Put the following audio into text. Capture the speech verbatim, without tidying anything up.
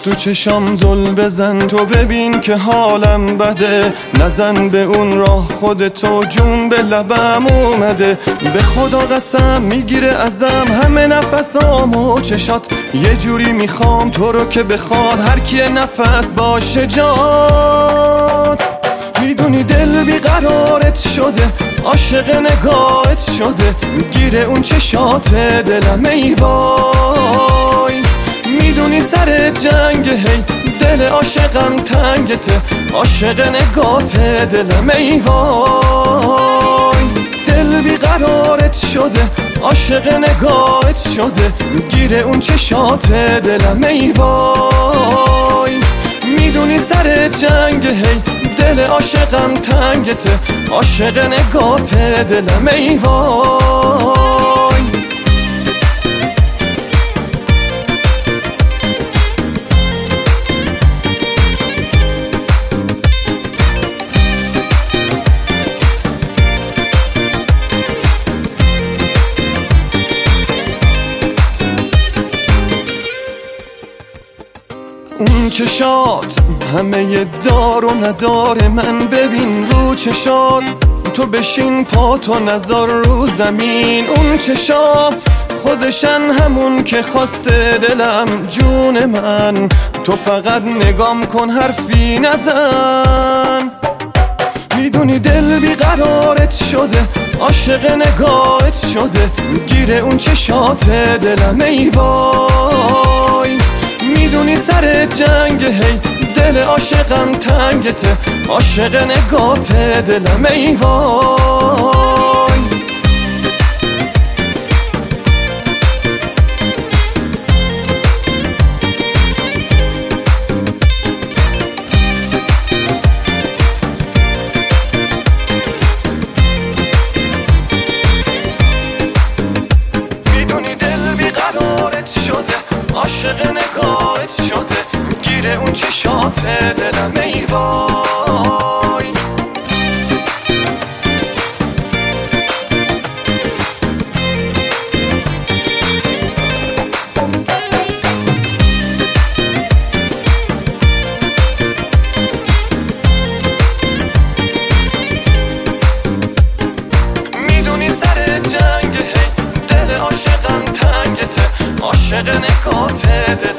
تو چشام زل بزن، تو ببین که حالم بده. نزن به اون راه خودتو، جون به لبم اومده. به خدا قسم میگیره ازم همه نفسام و چشات. یه جوری میخوام تو رو که بخواد هر کی نفس باشه جات. میدونی دل بیقرارت شده، عاشق نگاهت شده، گیره اون چشات دلم ای وای. میدونی سر جنگ هی دل عاشقم تنگته، عاشق نگات دلم ای وای. دل بیقرارت شده، عاشق نگاهت شده، گیره اون چشات دلم ای وای. میدونی سر جنگ هی دل عاشقم تنگته، عاشق نگات دلم ای وای. اون چشات همه دار و نداره من، ببین رو چشات تو بشین پا تو نذار رو زمین. اون چشات خودشن همون که خواسته دلم جون من، تو فقط نگام کن حرفی نزن. میدونی دل بیقرارت شده، عاشق نگاهت شده، گیره اون چشات دلم ای وای. میدونی سر جنگ هی دل عاشقم تنگته، عاشق نگات دلم ای وای. میدونی دل بیقرارت شده، عاشق نگاهت شده، گیره اون چشات دلم ای وای. میدونی سر جنگ هی دل عاشقم تنگته، عاشق نگات دلم